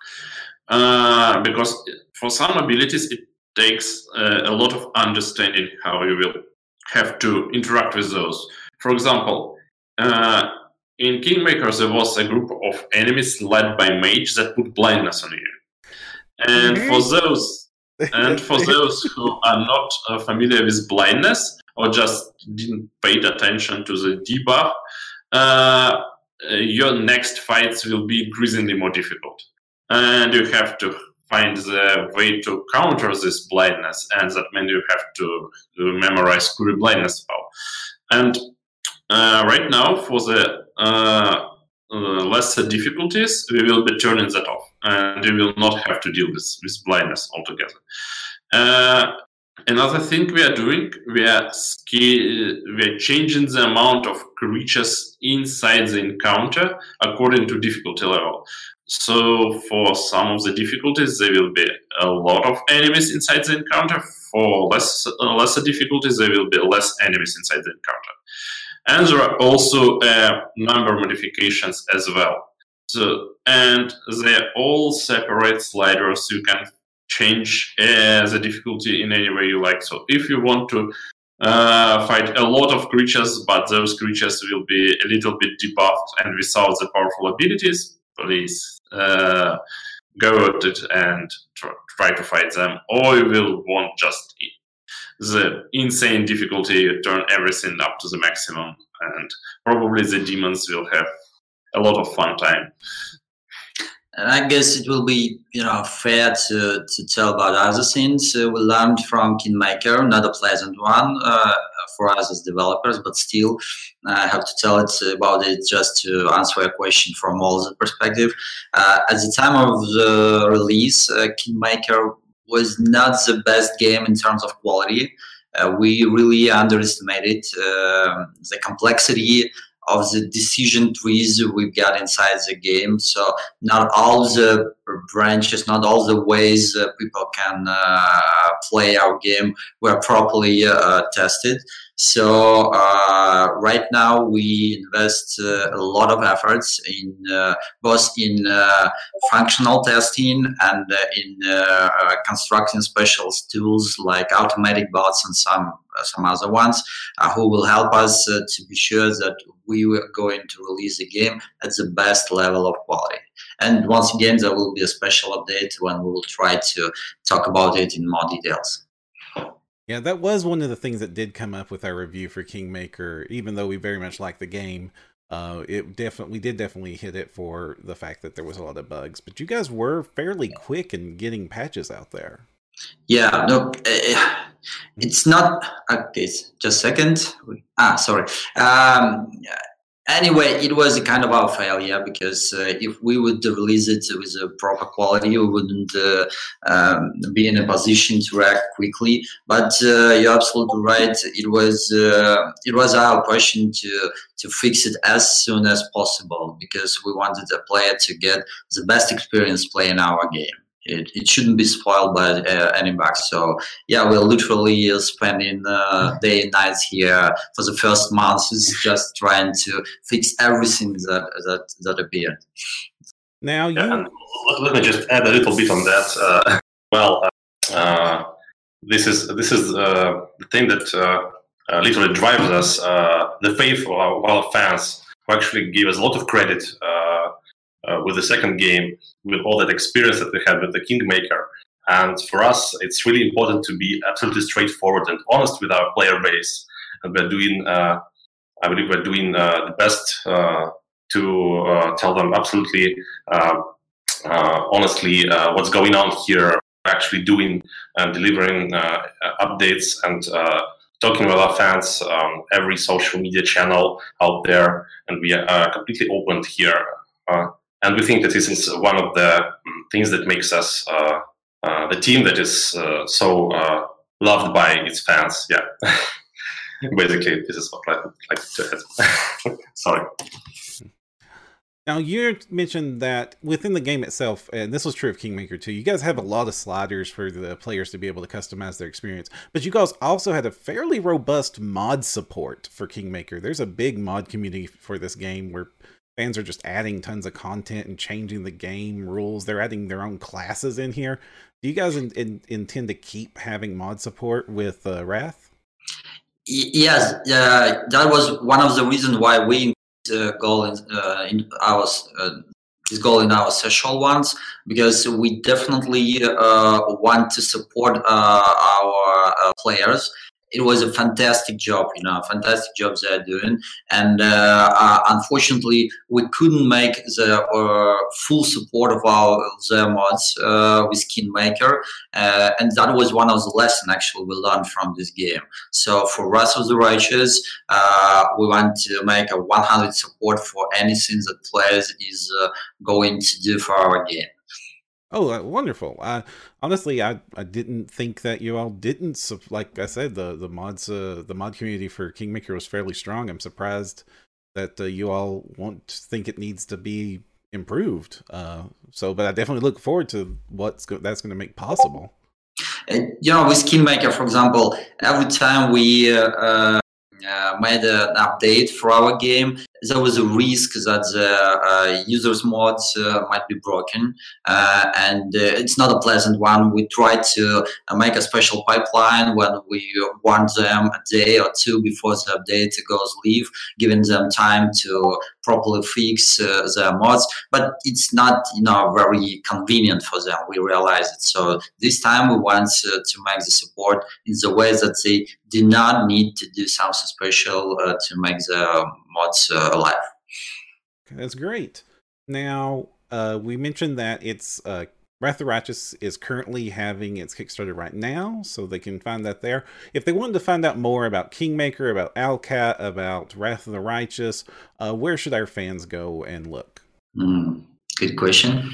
Uh, because for some abilities, it takes uh, a lot of understanding how you will have to interact with those. For example, uh, in Kingmaker, there was a group of enemies led by mage that put blindness on you. And mm-hmm. for those and for those who are not uh, familiar with blindness or just didn't pay attention to the debuff, uh, your next fights will be increasingly more difficult. And you have to find the way to counter this blindness, and that means you have to, to memorize Cure Blindness spell. And uh, right now, for the uh, uh, lesser difficulties, we will be turning that off, and you will not have to deal with, with blindness altogether. Uh, another thing we are doing, we are we are changing the amount of creatures inside the encounter according to difficulty level. So for some of the difficulties, there will be a lot of enemies inside the encounter. For less uh, lesser difficulties, there will be less enemies inside the encounter. And there are also uh, number modifications as well. So, and they're all separate sliders. You can change uh, the difficulty in any way you like. So if you want to uh, fight a lot of creatures, but those creatures will be a little bit debuffed and without the powerful abilities, please uh, go at it and tr try to fight them, or you will want just the insane difficulty, turn everything up to the maximum, and probably the demons will have a lot of fun time. And I guess it will be, you know, fair to, to tell about other things uh, we learned from Kingmaker, not a pleasant one uh, for us as developers, but still I have to tell it about it just to answer a question from Mol's perspective. Uh, at the time of the release, uh, Kingmaker was not the best game in terms of quality. Uh, we really underestimated uh, the complexity of the decision trees we've got inside the game. So not all the branches, not all the ways uh, people can uh, play our game were properly uh, tested. So uh, right now we invest uh, a lot of efforts in uh, both in uh, functional testing and uh, in uh, uh, constructing special tools like automatic bots and some uh, some other ones uh, who will help us uh, to be sure that we are going to release the game at the best level of quality. And once again, there will be a special update when we will try to talk about it in more details. Yeah, that was one of the things that did come up with our review for Kingmaker. Even though we very much liked the game, uh, it definitely we did definitely hit it for the fact that there was a lot of bugs. But you guys were fairly quick in getting patches out there. Yeah, no, uh, it's not. Okay, just a second. Ah, sorry. Um, Anyway, it was a kind of our failure because uh, if we would release it with a proper quality, we wouldn't uh, um, be in a position to react quickly. But uh, you're absolutely right. It was uh, it was our passion to to fix it as soon as possible because we wanted the player to get the best experience playing our game. It, it shouldn't be spoiled by uh, any bugs. So yeah, we're literally uh, spending uh, day and nights here for the first months, just trying to fix everything that that that appeared. Now, you... yeah, let, let me just add a little bit on that. Uh, well, uh, uh, this is this is uh, the thing that uh, uh, literally drives us. Uh, the faith of our, of our fans, who actually give us a lot of credit. Uh, Uh, with the second game, with all that experience that we had with the Kingmaker. And for us, it's really important to be absolutely straightforward and honest with our player base. And we're doing, uh, I believe we're doing uh, the best uh, to uh, tell them absolutely uh, uh, honestly uh, what's going on here. We're actually doing and delivering uh, updates and uh, talking with our fans on every social media channel out there. And we are uh, completely open here. Uh, And we think that this is one of the things that makes us uh, uh, the team that is uh, so uh, loved by its fans. Yeah, basically, this is what I would like to add. Sorry. Now, you mentioned that within the game itself, and this was true of Kingmaker too, you guys have a lot of sliders for the players to be able to customize their experience. But you guys also had a fairly robust mod support for Kingmaker. There's a big mod community for this game where fans are just adding tons of content and changing the game rules. They're adding their own classes in here. Do you guys in, in, intend to keep having mod support with uh, Wrath? Yes, uh, that was one of the reasons why we uh, goal in, uh, in our uh, this goal in our social ones, because we definitely uh, want to support uh, our uh, players. It was a fantastic job, you know, fantastic job they're doing. And uh, uh, unfortunately, we couldn't make the uh, full support of our their mods uh, with Kingmaker. Uh, and that was one of the lessons actually we learned from this game. So for Wrath of the Righteous, uh, we want to make a one hundred support for anything that players is uh, going to do for our game. Oh, uh, wonderful. Uh, honestly, I, I didn't think that you all didn't, like I said, the, the mods, uh, the mod community for Kingmaker was fairly strong. I'm surprised that uh, you all won't think it needs to be improved. Uh, so, but I definitely look forward to what's go that's going to make possible. And, you know, with Kingmaker, for example, every time we uh, uh, Uh, made an update for our game, there was a risk that the uh, users' mods uh, might be broken, uh, and uh, it's not a pleasant one. We tried to uh, make a special pipeline when we warn them a day or two before the update goes live, giving them time to properly fix uh, their mods. But it's not, you know, very convenient for them. We realize it. So this time we want uh, to make the support in the way that they do not need to do something special uh, to make the mods uh, alive. That's great. Now, uh, we mentioned that it's uh, Wrath of the Righteous is currently having its Kickstarter right now, so they can find that there. If they wanted to find out more about Kingmaker, about Owlcat, about Wrath of the Righteous, uh, where should our fans go and look? Mm, good question.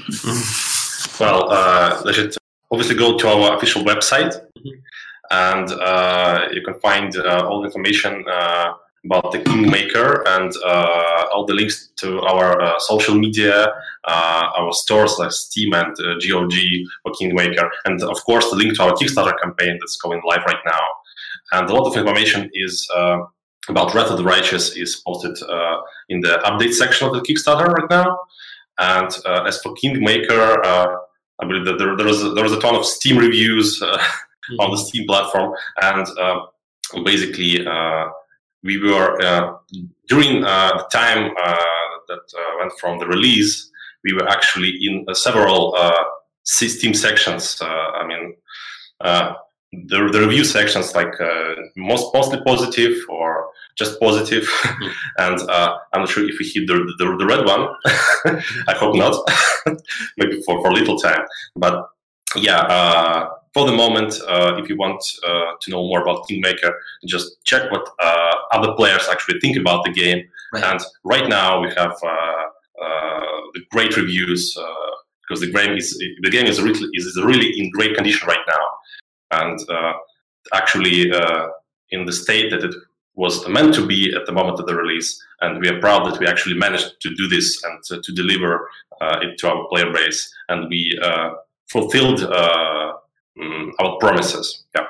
Well, uh, they should obviously go to our official website, mm-hmm. and uh, you can find uh, all the information uh, about the Kingmaker and uh, all the links to our uh, social media, uh, our stores like Steam and uh, G O G for Kingmaker, and of course the link to our Kickstarter campaign that's going live right now. And a lot of information is uh, about Wrath of the Righteous is posted uh, in the update section of the Kickstarter right now. And uh, as for Kingmaker, uh, I believe that there, there, was a, there was a ton of Steam reviews uh, mm-hmm. on the Steam platform, and uh, basically uh, we were, uh, during uh, the time uh, that uh, went from the release, we were actually in uh, several uh, Steam sections. Uh, I mean, uh, the, the review sections, like uh, most mostly positive or just positive, mm-hmm. and uh, I'm not sure if we hit the, the, the red one. I hope not, maybe for, for a little time. But yeah, uh, for the moment, uh, if you want uh, to know more about Kingmaker, just check what uh, other players actually think about the game. Right. And right now we have uh, uh, the great reviews uh, because the game is the game is really, is really in great condition right now, and uh, actually uh, in the state that it was meant to be at the moment of the release. And we are proud that we actually managed to do this and to, to deliver uh, it to our player base, and we uh, fulfilled uh, um, our promises. Yeah.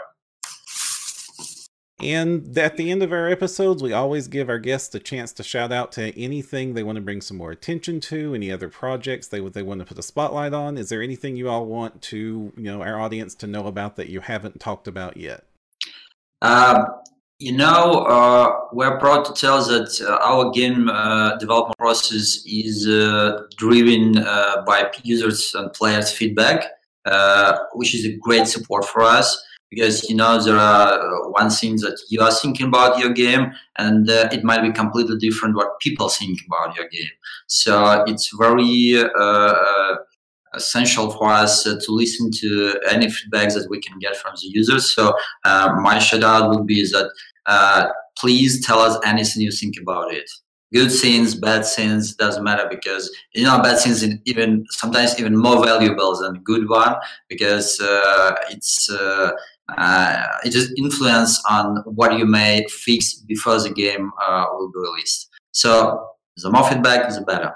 And at the end of our episodes, we always give our guests a chance to shout out to anything they want to bring some more attention to, any other projects they they want to put a spotlight on. Is there anything you all want to, you know, our audience to know about that you haven't talked about yet? Um, you know, uh, we're proud to tell that uh, our game uh, development process is uh, driven uh, by users and players' feedback, uh, which is a great support for us. Because, you know, there are one thing that you are thinking about your game, and uh, it might be completely different what people think about your game. So it's very uh, essential for us uh, to listen to any feedback that we can get from the users. So uh, my shout out would be that uh, please tell us anything you think about it. Good things, bad things, doesn't matter, because, you know, bad things is even sometimes even more valuable than good one, because uh, it's uh, uh, it just influence on what you may fix before the game uh, will be released. So the more feedback, the better.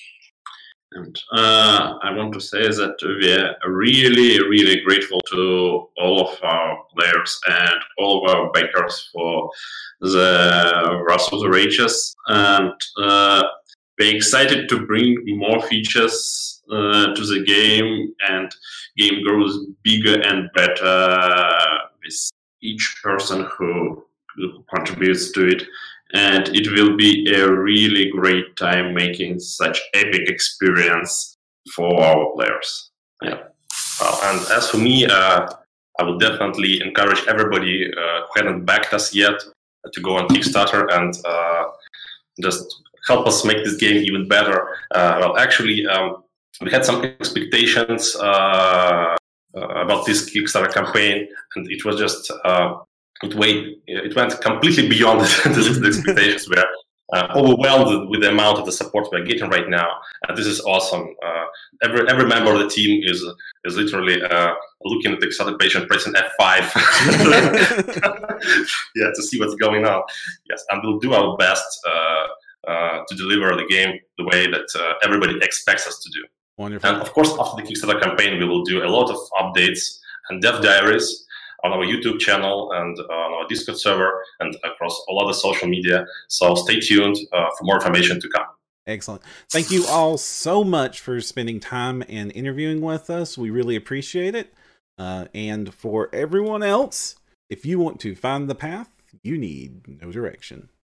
And uh, I want to say that we are really, really grateful to all of our players and all of our backers for the Wrath of the Righteous, and uh, we're excited to bring more features uh, to the game, and game grows bigger and better with each person who, who contributes to it. And it will be a really great time making such epic experience for our players. Yeah. Well, and as for me, uh, I would definitely encourage everybody uh, who hadn't backed us yet to go on Kickstarter and uh, just help us make this game even better. Uh, well, actually, um, we had some expectations uh, about this Kickstarter campaign, and it was just... Uh, It, weighed, it went completely beyond the expectations. We are uh, overwhelmed with the amount of the support we're getting right now, and this is awesome. Uh, every every member of the team is is literally uh, looking at the Kickstarter page and pressing F five, yeah, to see what's going on. Yes, and we'll do our best uh, uh, to deliver the game the way that uh, everybody expects us to do. Wonderful. And of course, after the Kickstarter campaign, we will do a lot of updates and dev diaries. on our YouTube channel and on our Discord server and across all other social media. So stay tuned uh, for more information to come. Excellent. Thank you all so much for spending time and interviewing with us. We really appreciate it. Uh, and for everyone else, if you want to find the path, you need no direction.